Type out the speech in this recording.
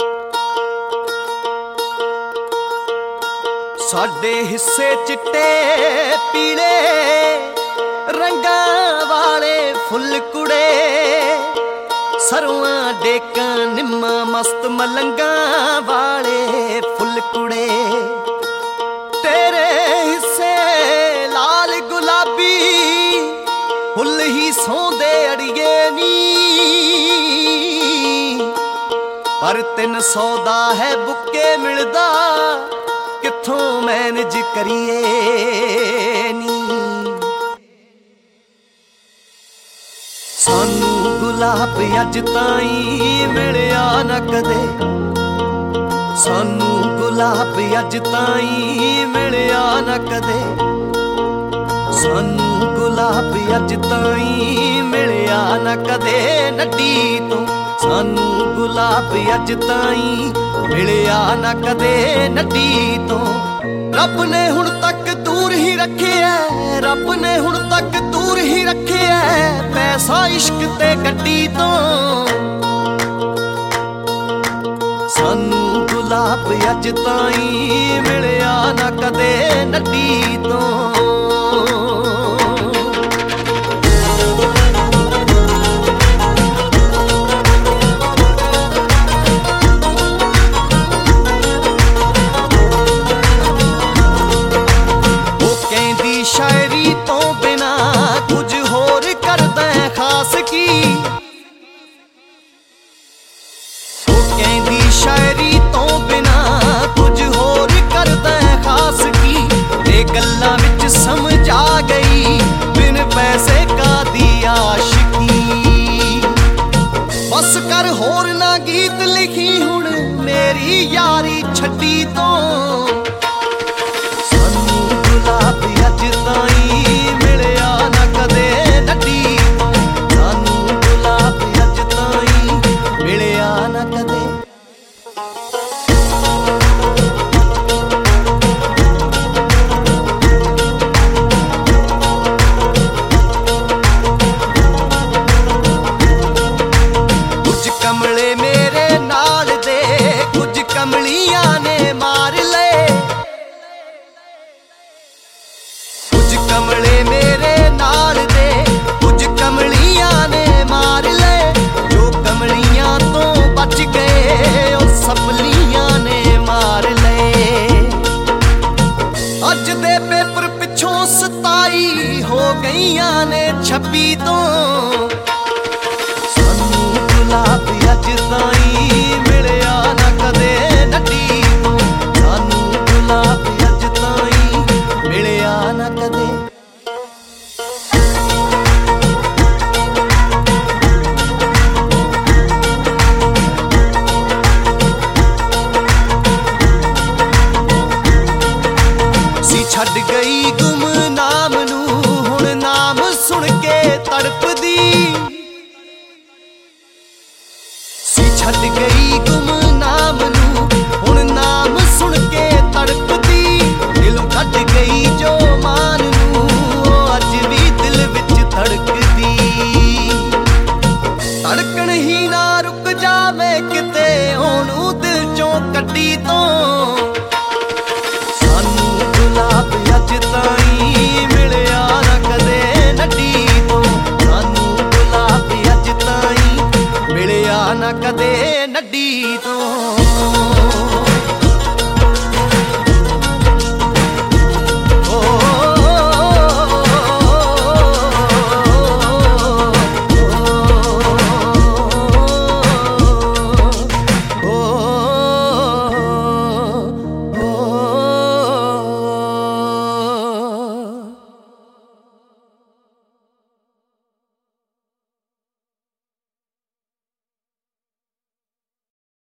साडे हिस्से चिट्टे पीले रंगां वाले फुल कुड़े, सरवां डेकां निम्मा मस्त मलंगां वाले फुल कुड़े। तेरे हिस्से लाल गुलाबी फुल ही सौंदे अड़िए नी, पर 300 दा है बुके मिलदा किथों मैनेज करिए नी। सानू गुलाब अज ताईं मिलिया ना कदे, सानू गुलाब अज ताईं मिलिया ना कदे, सानू गुलाब अज ताईं मिलिया ना कदे नड्डी तो, सानू गुलाब अज ताईं मिलिया ना कदे नड्डी तो। रब ने हुण तक दूर ही रखे है, रब ने हुण तक दूर ही रखे है पैसा इश्क ते गड्डी तो। सानू गुलाब अज ताईं मिलिया ना कदे नड्डी तो। शायरी तो बिना कुछ होर करदा खास की, वो कहंदी शायरी तो बिना कुछ होर करदा खास की। ते गल्लां विच समझ आ गई बिन पैसे का दी आशिकी। बस कर होर ना गीत लिखी हुण मेरी यारी छड्डी तो। गुलाब अज ताईं मिलिया ना कदे नड्डी तो, सानू गुलाब अज ताईं मिलिया ना कदे। कुछ कमले मेरे नाल दे कुछ कमलियां ने मार ले, कमले मेरे नाल दे कुछ कमलियां ने मार ले। जो कमलियां तो बच गए ओ सपलियां ने मार ले। अज दे पेपर पिछों 27 हो गईयां ने 26 तो। सानू गुलाब अज ताईं मिलिया ना कदे नड्डी तो, सानू गुलाब अज ताईं मिलिया ना कदे। छड़ गई गुमनाम नू हुण नाम सुन के तड़पदी, सी छड़ गई गुमनाम नू हुण नाम सुन के तड़पदी। दिलों कट गई जो मान नू अज भी दिल विच धड़कदी। धड़कन ही ना रुक जावे किते ओनू दिल चों कड्डी तो। गुलाब अज ताईं मिलिया ना कदे नड्डी तो, सानू गुलाब अज ताईं मिलिया ना कदे नड्डी तो।